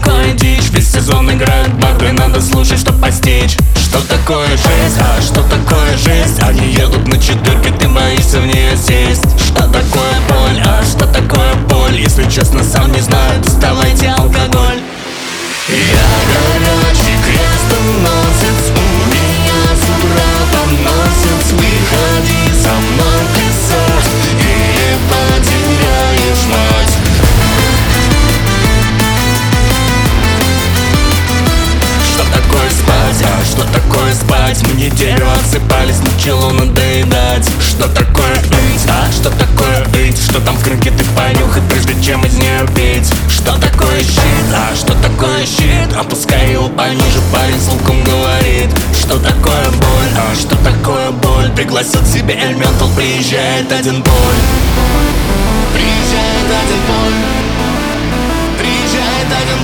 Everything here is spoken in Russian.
такое дичь? Весь сезон играют барды, надо слушать, чтоб постичь. Что такое жизнь, а что такое жизнь? Они едут на четырке, ты боишься в нее сесть. Что такое боль, а что такое боль? Если честно, сам не знаю, доставайте алкоголь. Я горячий крестоносец, у меня с утра поносец. Выходи со мной плясать, и потеряешь мать. Что такое спать, а что такое спать? Мне дерево отсыпались, начало надоедать. Что такое быть, а что такое быть? Что там в крынке ты понюхай, прежде чем из нее пить? Что такое щит, а что такое щит? Опускай его пониже, парень с луком говорит. Что такое боль, а что такое боль? Пригласил к себе элементал, приезжает один боль. Приезжает один боль. Приезжает один